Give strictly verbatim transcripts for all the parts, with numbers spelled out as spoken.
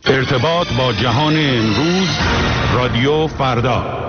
ارتباط با جهان امروز، رادیو فردا.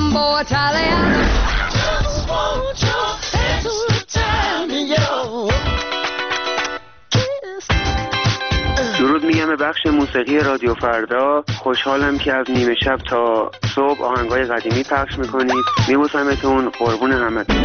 mambo Italiano. Just want your hands to turn me on. درود میگم به بخش موسیقی رادیو فردا. خوشحالم که از نیمه شب تا صبح آهنگای قدیمی پخش میکنید. میبوسمتون، قربون همتون.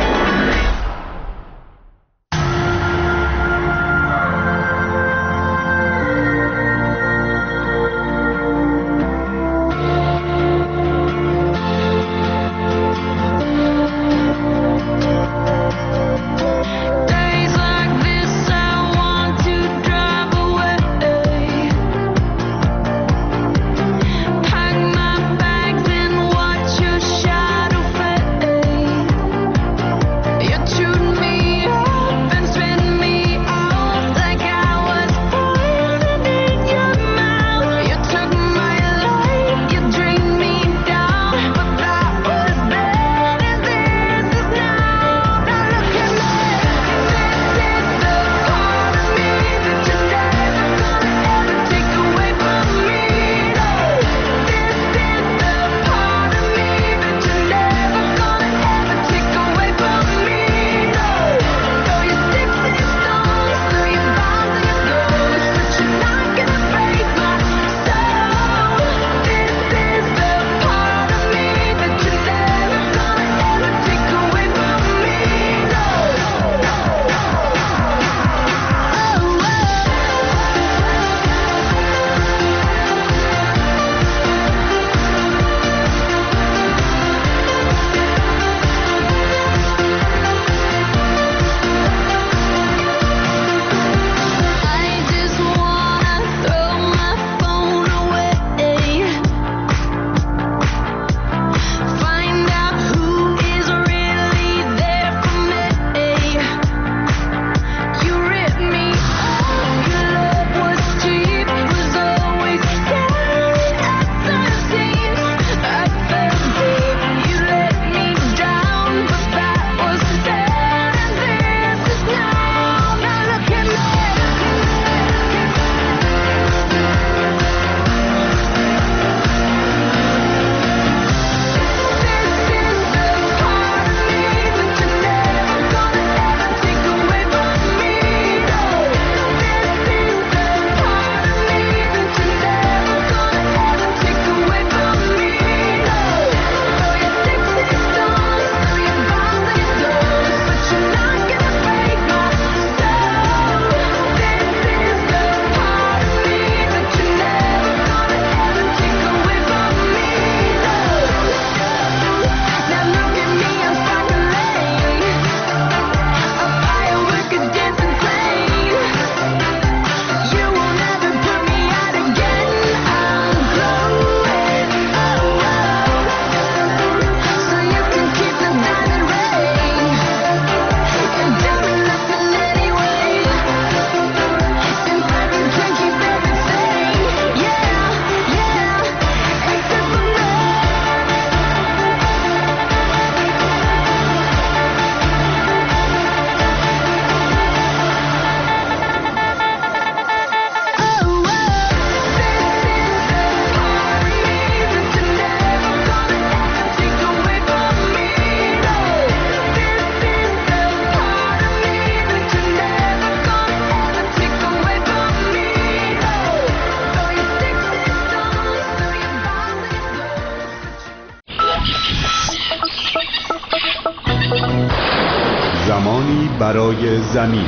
زمانی برای زمین.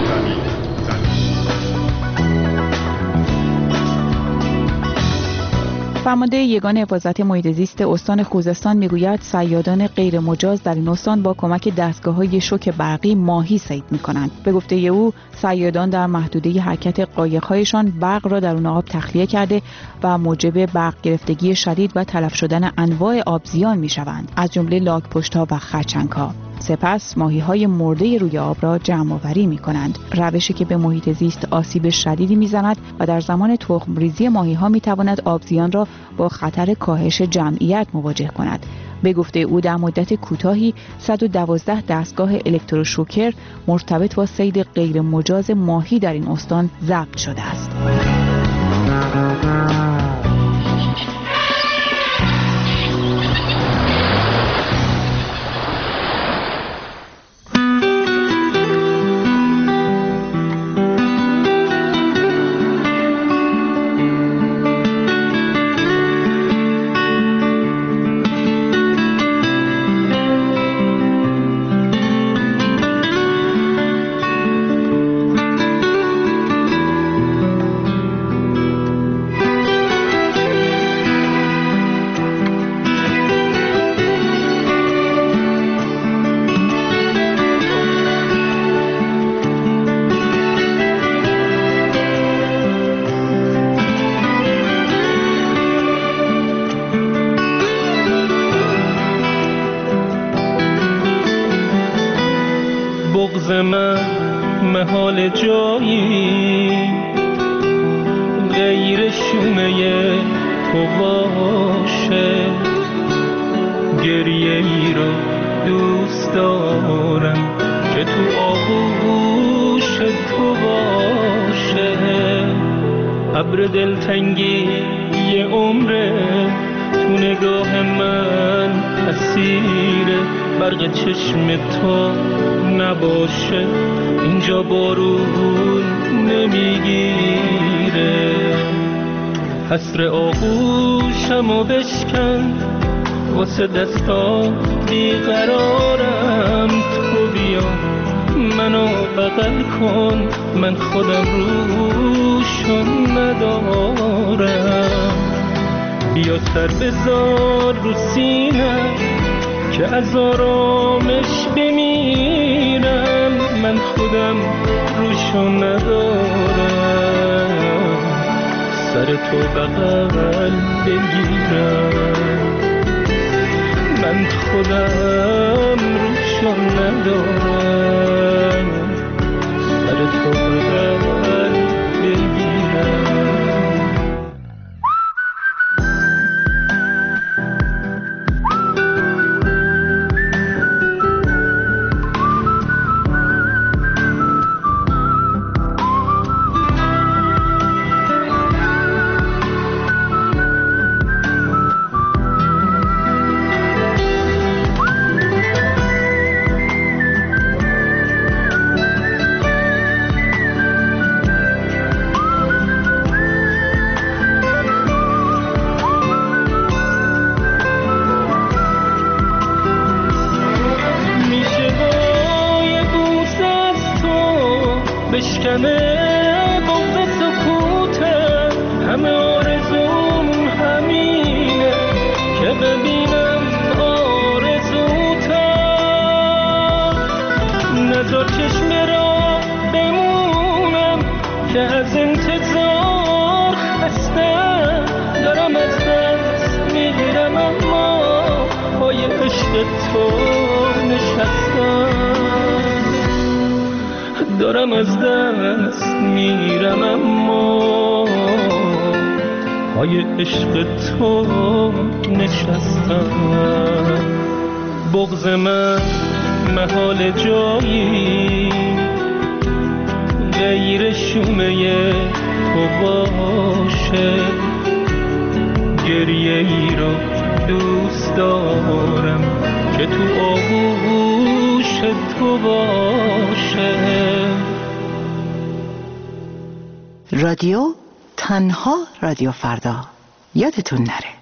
فرمانده یگان حفاظت محیط زیست استان خوزستان میگوید صیادان غیر مجاز در این استان با کمک دستگاه‌های شوک برقی ماهی صید می‌کنند. به گفته او صیادان در محدوده حرکت قایق‌هایشان برق را درون آب تخلیه کرده و موجب برق گرفتگی شدید و تلف شدن انواع آبزیان می‌شوند، از جمله لاک‌پشت‌ها و خرچنگ‌ها. سپس ماهی‌های مرده روی آب را جمع‌آوری می‌کنند، روشی که به محیط زیست آسیب شدیدی می‌زند و در زمان تخم‌ریزی ماهی‌ها می‌تواند آبزیان را با خطر کاهش جمعیت مواجه کند. به گفته او در مدت کوتاهی صد و دوازده دستگاه الکتروشوکر مرتبط با صید غیر مجاز ماهی در این استان ضبط شده است. بغض من محال جایی غیر شومه تو باشه، گریه ای رو دوست دارم که تو آغوش تو باشه. ابر دلتنگی یه عمره تو نگاه من اسیر برق چشم تو نباشه، اینجا بارون نمیگیره. حسر آغوشمو بشکن واسه دستا بیقرارم، تو بیا منو بغل کن، من خودم روشو ندارم. بیا سر بذار رو سینه که از آرامش بمیرم، من خودم روشو ندارم، سر تو بغل بگیرم، من خودم روشو ندارم، سر تو بغل بگیرم. بشکنه بغض سکوته، همه آرزوم همینه که ببینم آرزوتم. نذار چشم را بمونم که از انتظار خستم، دارم از دست میگیرم اما پای عشق تو نشستم، دارم از دست میرم اما پای عشق تو نشستم. بغض من محال جایی غیر شومه تو باشه، گریه ای رو دوست دارم که تو آغوش تو باشه. رادیو تنها رادیو فردا، یادتون نره.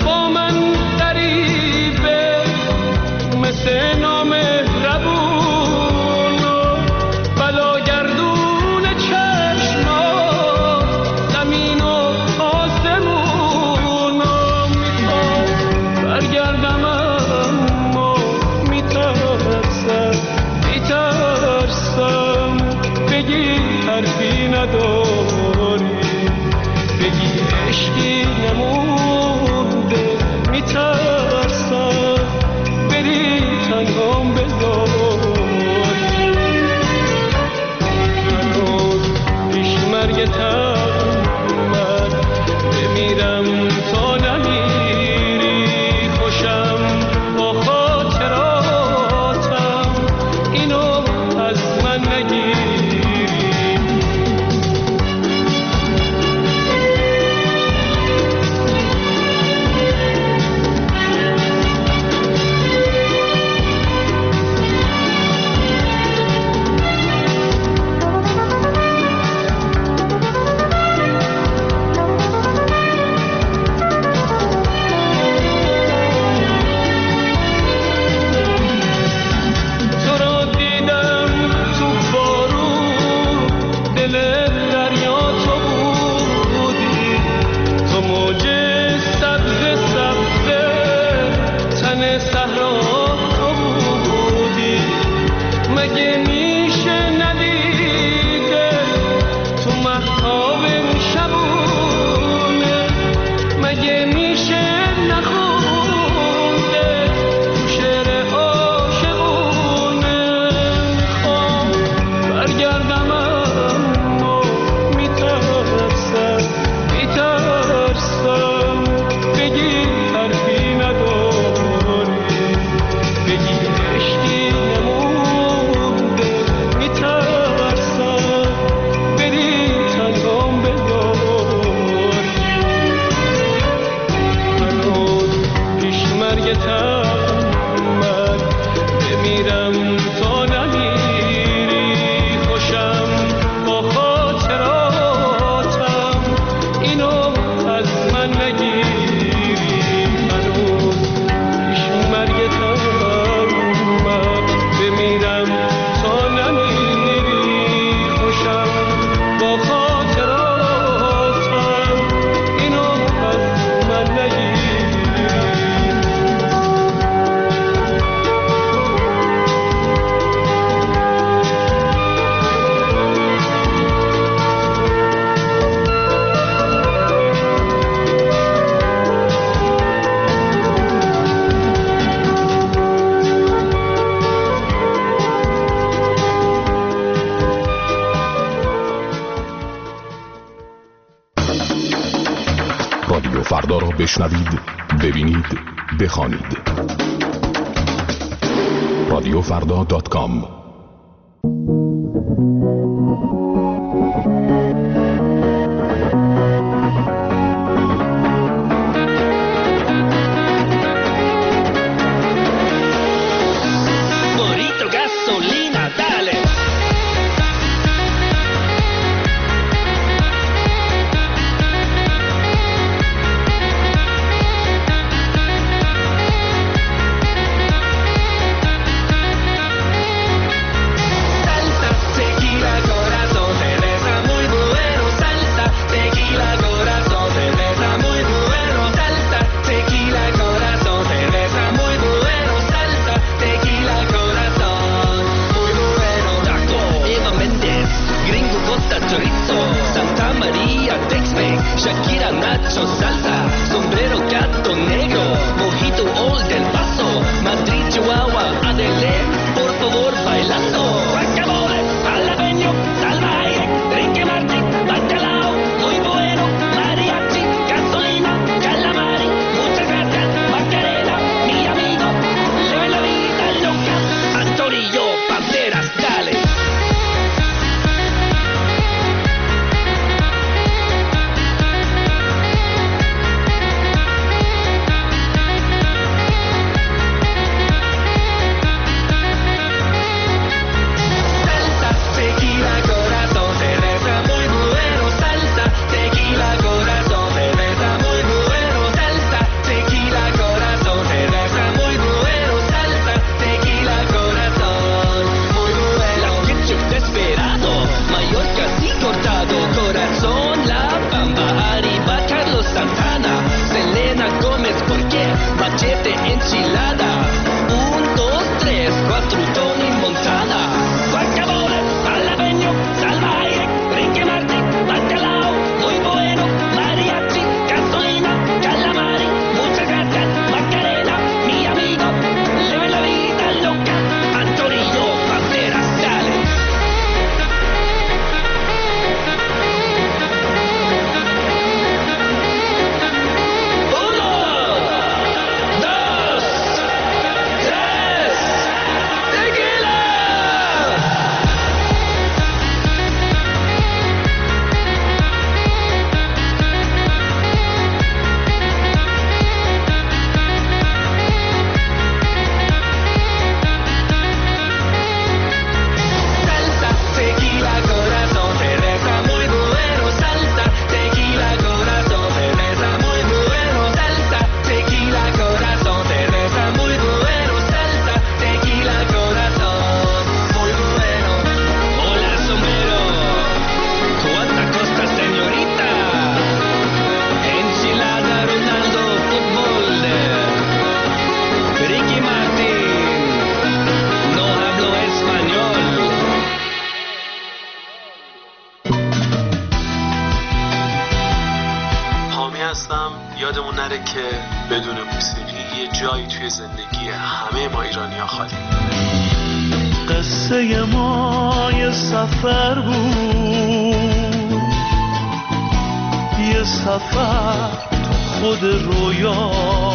مثل نامهربون برگردم اما میترسم میترسم بگی حرفی نداری بگی عشقی نمونده میترسم بری تنهام بذاری هنوز پیش مرگتم من بمیرم تا نمیری خوشم با خاطراتم اینو از من نگیری رادیو فردا را بشنوید، ببینید، بخوانید. رادیو فردا دات کام. Corazón زندگی همه ما ایرانی‌ها خالی. قصه ما یه سفر بود، یه سفر تو خود رویا.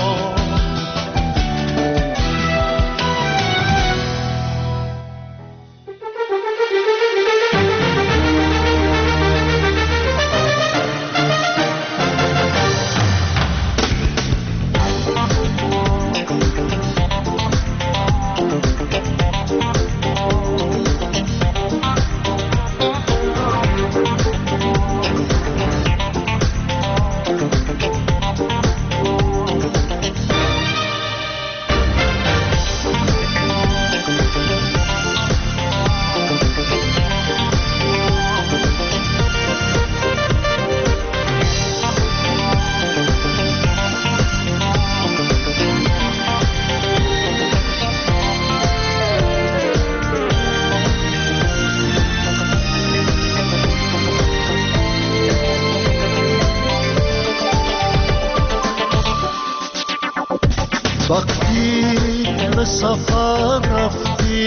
وقتی به سفر رفتی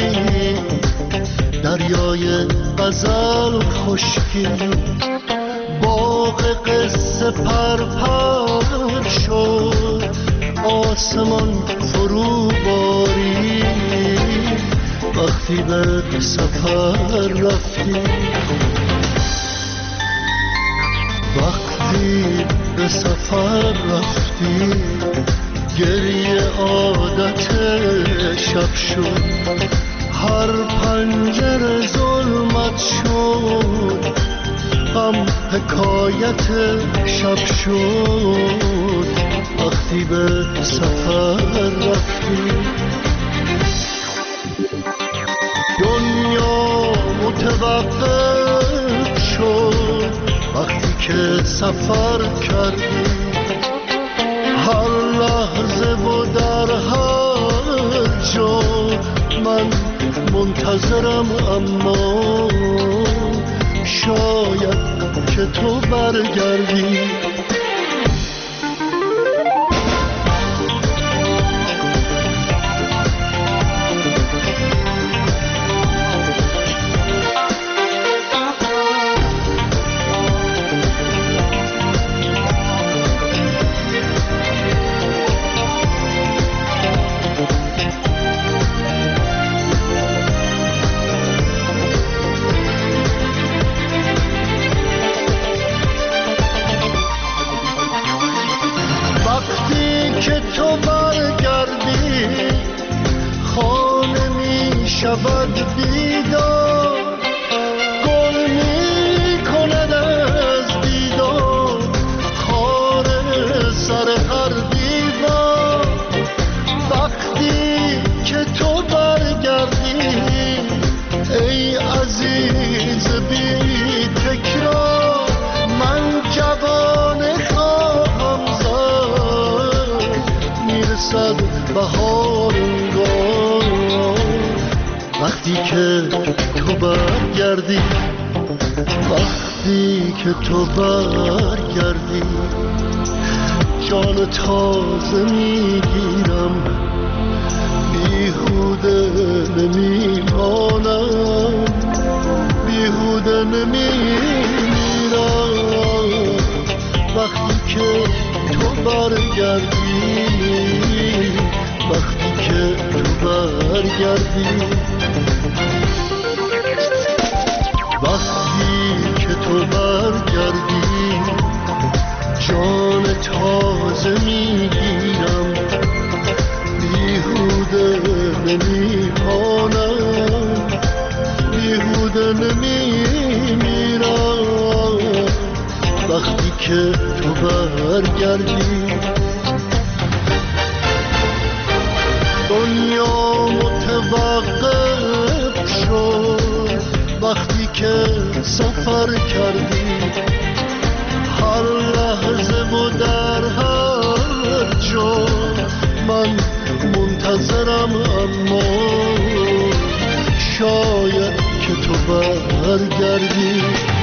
دریای غزل خشکی، باغ قصه پرپر شد، آسمان فرو باری. وقتی به سفر رفتی، وقتی به سفر رفتی، گریه عادت شب شد، هر پنجره ظلمت شد، غم حکایت شب شد. وقتی به سفر رفتی، دنیا متوقف شد. وقتی که سفر کردی، هر لحظه و در هر جا من منتظرم، اما شاید که تو برگردی. شود بیدار، گل می کند از دیدار، خار سر هر دیوار. وقتی که تو برگردی ای عزیز بی تکرار، من جوان خواهم زد، میرسد بهار انگار. وقتی که تو برگردی، وقتی که تو برگردی، جان تازه میگیرم، بیهوده نمیمانم، بیهوده نمیمیرم. وقتی که تو برگردی، وقتی که تو برگردی، وقتی که تو برگردی، جان تازه میگیرم، بیهوده نمیمانم، بیهوده نمیمیرم. وقتی که تو برگردی، دنیا متوقف شد. وقتی که سفر کردی، هر لحظه و در هر جا من منتظرم، اما شاید که تو برگردی.